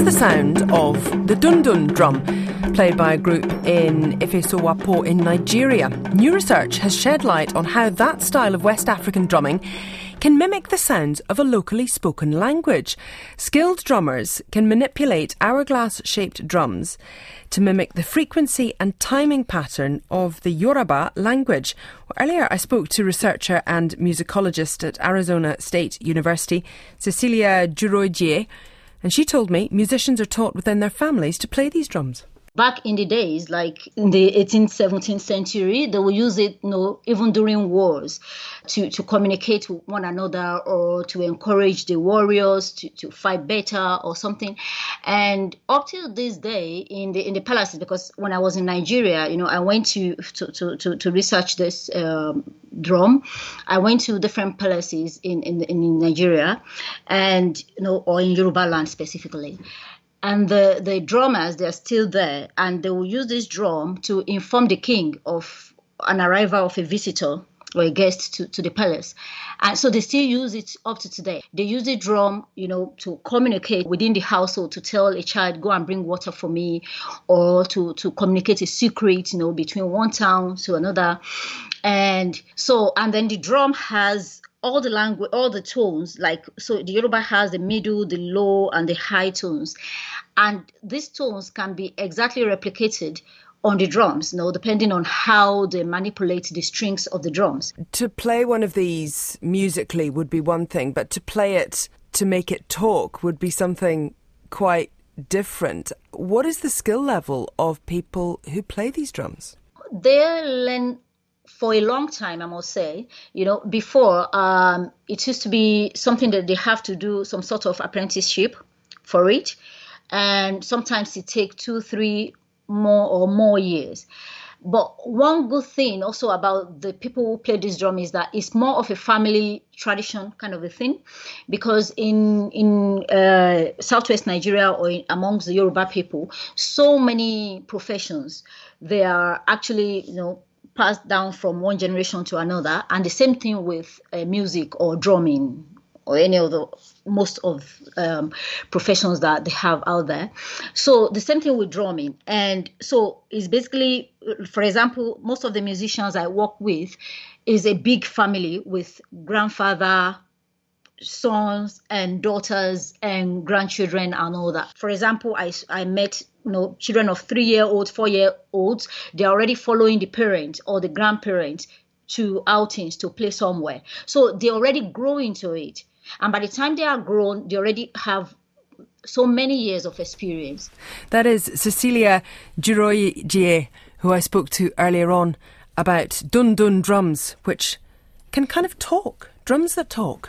the sound of the dundun drum, played by a group in Ifesowapo in Nigeria. New research has shed light on how that style of West African drumming can mimic the sounds of a locally spoken language. Skilled drummers can manipulate hourglass-shaped drums to mimic the frequency and timing pattern of the Yoruba language. Earlier, I spoke to researcher and musicologist at Arizona State University, Cecilia Juroijie, and she told me musicians are taught within their families to play these drums. Back in the days, like in the 18th, 17th century, they will use it, even during wars to communicate with one another or to encourage the warriors to fight better or something. And up till this day in the palaces, because when I was in Nigeria, I went to research this drum. I went to different palaces in Nigeria and, or in Yoruba land specifically. And the drummers, they're still there, and they will use this drum to inform the king of an arrival of a visitor or a guest to the palace. And so they still use it up to today. They use the drum, to communicate within the household, to tell a child, go and bring water for me, or to communicate a secret, between one town to another. And then the drum has all the language, all the tones, so the Yoruba has the middle, the low, and the high tones. And these tones can be exactly replicated on the drums, depending on how they manipulate the strings of the drums. To play one of these musically would be one thing, but to play it, to make it talk, would be something quite different. What is the skill level of people who play these drums? They learn for a long time, I must say. Before, it used to be something that they have to do some sort of apprenticeship for it. And sometimes it takes 2, 3 more years. But one good thing also about the people who play this drum is that it's more of a family tradition kind of a thing, because in southwest Nigeria or amongst the Yoruba people, so many professions, they are actually, passed down from one generation to another. And the same thing with music or drumming or any of the most of professions that they have out there. So the same thing with drumming. And so it's basically, for example, most of the musicians I work with is a big family with grandfather, sons and daughters and grandchildren and all that. For example, I met children of 3-year-olds, 4-year-olds. They're already following the parents or the grandparents to outings to play somewhere. So they already grow into it. And by the time they are grown, they already have so many years of experience. That is Cecilia Juroijie, who I spoke to earlier on about dundun drums, which can kind of talk, drums that talk.